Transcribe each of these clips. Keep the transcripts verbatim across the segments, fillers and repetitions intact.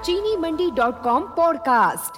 चीनी Mandi dot com podcast.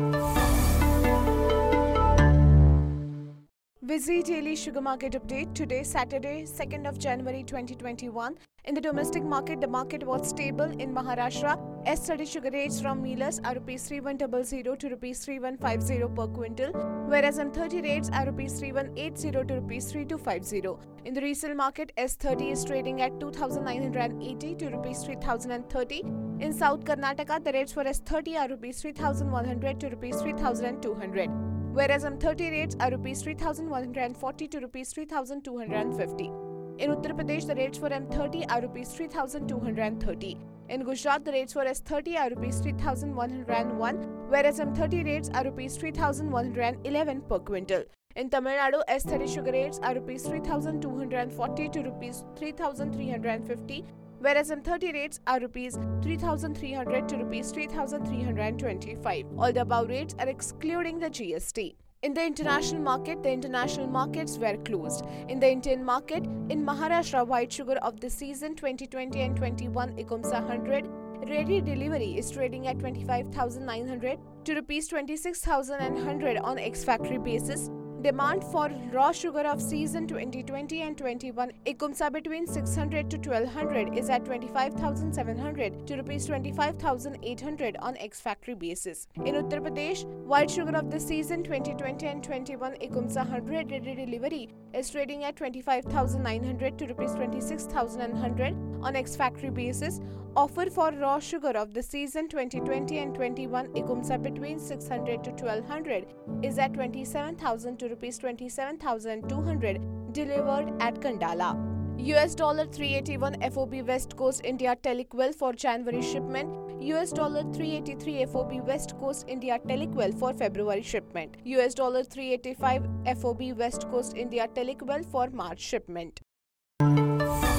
Busy daily sugar market update today, Saturday, second of January twenty twenty-one. In the domestic market, the market was stable in Maharashtra. S thirty sugar rates from millers are rupees three one zero zero to rupees three one five zero per quintal, whereas M thirty rates are rupees three one eight zero to rupees three two five zero. In the resale market, S thirty is trading at two thousand nine hundred eighty to rupees three thousand thirty. In South Karnataka, the rates for S thirty are rupees three thousand one hundred to rupees three thousand two hundred. Whereas M thirty rates are rupees three thousand one hundred forty to rupees three thousand two hundred fifty. In Uttar Pradesh, the rates for M thirty are rupees three thousand two hundred thirty. In Gujarat, the rates for S thirty are rupees three thousand one hundred one, whereas M thirty rates are rupees three thousand one hundred eleven per quintal. In Tamil Nadu, S thirty sugar rates are rupees three thousand two hundred forty to rupees three thousand three hundred fifty, whereas M thirty rates are rupees three thousand three hundred to rupees three thousand three hundred twenty-five. All the above rates are excluding the G S T. In the international market, the international markets were closed. In the Indian market, in Maharashtra, white sugar of the season twenty twenty and twenty-one ICUMSA one hundred ready delivery is trading at twenty-five thousand nine hundred to rupees twenty-six thousand one hundred on ex-factory basis. Demand for raw sugar of season twenty twenty and twenty-one ICUMSA between six hundred to twelve hundred is at twenty-five thousand seven hundred to rupees twenty-five thousand eight hundred on ex-factory basis. In Uttar Pradesh, white sugar of the season twenty twenty and twenty-one ICUMSA one hundred ready delivery is trading at twenty-five thousand nine hundred to rupees twenty-six thousand one hundred on ex-factory basis. Offer for raw sugar of the season twenty twenty and twenty-one ICUMSA between six hundred to twelve hundred is at twenty-seven thousand to rupees twenty-seven thousand two hundred delivered at Kandala. U S dollar three eighty-one F O B West Coast India Telequel for January shipment. U S dollar three eighty-three F O B West Coast India Telequel for February shipment. U S dollar three eighty-five F O B West Coast India Telequel for March shipment.